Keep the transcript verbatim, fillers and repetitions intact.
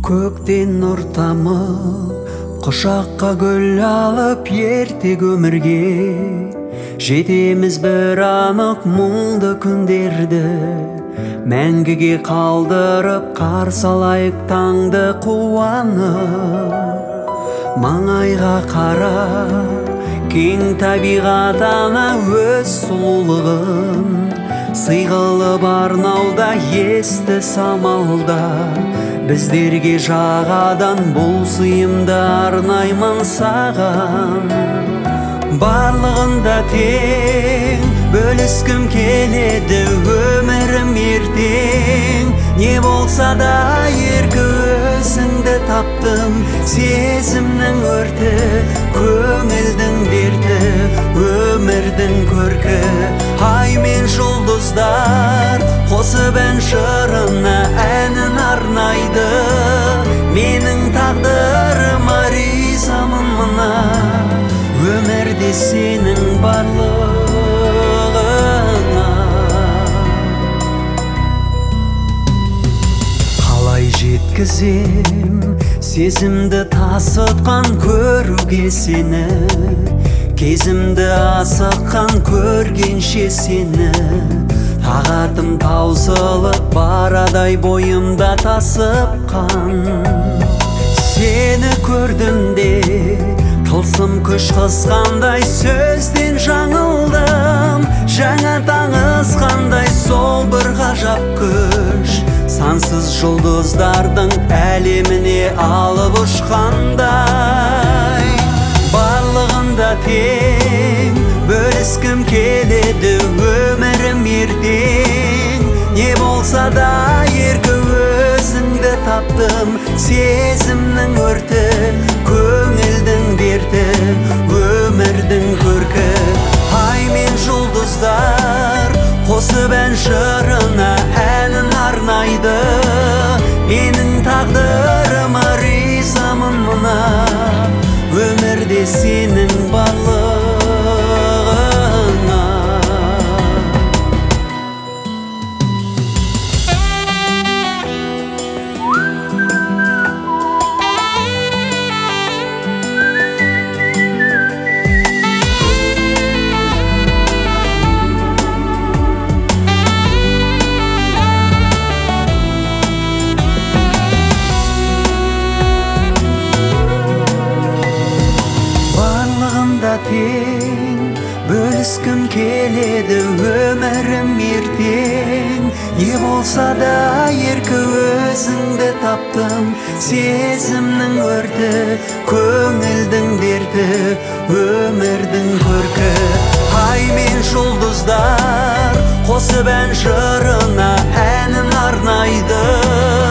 Көктен нұр тамып, құшаққа гүл алып, ерте өмірге жетеміз бір анық мұңды күндерді. Мәңгіге қалдырып, қарсы алайық таңды қуанып. Маңайға қара, кең табиғат ана өз сұлулығын сыйғылып арнауда, есті самалда. Біздерге жағадан бұл сыйымды арнаймын саған. Барлығында тең бөліскім келеді, өмірім ертең. Не болса да еркі өзіңді таптым, сезімнің өрті, көңілдің дерті, өмірдің көркі. Ай мен жұлдыздар қосып ән жырына әнін арнайды. Менің тағдырыма ризамын мына, өмірде сенің барлығыңа. Қалай жеткізем сезімді тасытқан көруге сені, кезімді асыққан көргенше сені. Тағатым таусылып барадай бойымда тасыпқан. Сені көрдімде тылсым күш қысқандай, сөзден жаңылдым. Жаңа таңысқандай сол бір ғажап күш, сансыз жұлдыздардың әлеміне алып ұшқандай. Барлығында тең бөліскім келеді, өмірім ертең. Не болса да еркі өзіңді таптым, сезімнің өрті, көңілдің дерті, өмірдің көркі. Ай мен жұлдыздар қосып ән жырына әнін арнайды. Менің тағдырыма ризамын мына, өмірде сенің барлығыңа. Тең бөліскім келеді, өмірім ертең. Не болса да еркі өзіңді таптым, сезімнің өрті, көңілдің дерті, өмірдің көркі. Ай мен жұлдыздар қосып ән жырына әнін арнайды.